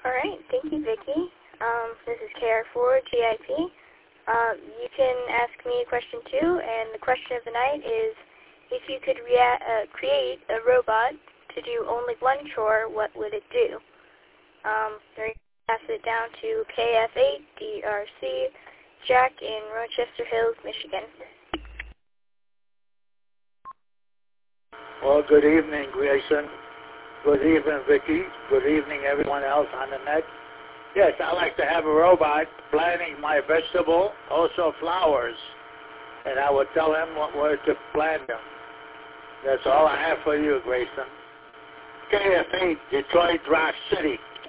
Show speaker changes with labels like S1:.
S1: All right, thank you, Vicki. This is KR4GIP. You can ask me a question too, and the question of the night is, if you could create a robot to do only one chore, what would it do? We're going to pass it down to KF8DRC, Jack in Rochester Hills, Michigan.
S2: Well, good evening, Grayson. Good evening, Vicki. Good evening, everyone else on the net. Yes, I like to have a robot planting my vegetable, also flowers, and I would tell him where to plant them. That's all I have for you, Grayson. KF8, Detroit, Rock City.